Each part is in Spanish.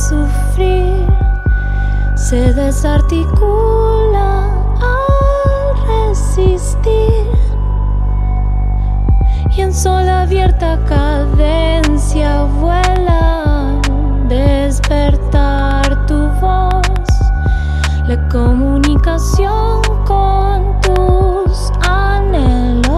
sufrir se desarticula al resistir, y en sola abierta cadencia vuela despertar tu voz, la comunicación con tus anhelos.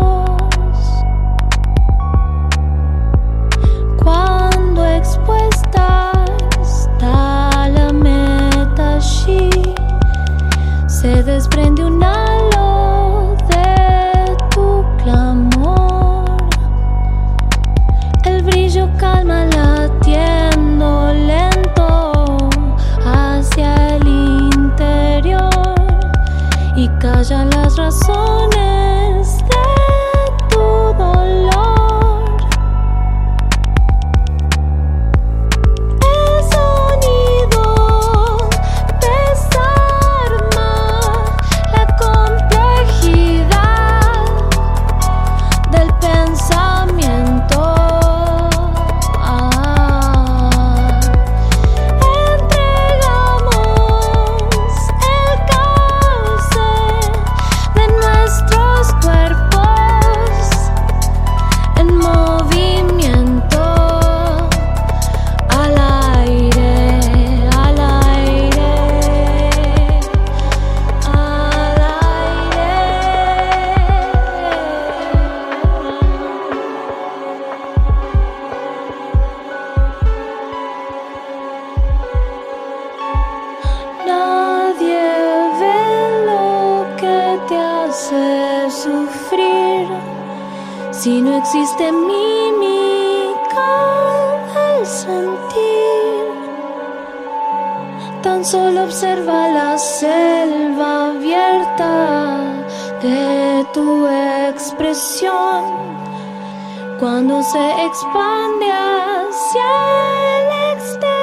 Cuando expuesta está la meta allí, se desprende un halo de tu clamor. El brillo calma latiendo lento hacia el interior y calla las razones de tu dolor. El sonido desarma la complejidad del pensamiento. Entregamos el cauce de nuestros cuerpos en movimiento al aire, al aire, al aire. Nadie ve lo que te hace sufrir si no existe mímica del sentir. Tan solo observa la selva abierta de tu expresión cuando se expande hacia el exterior.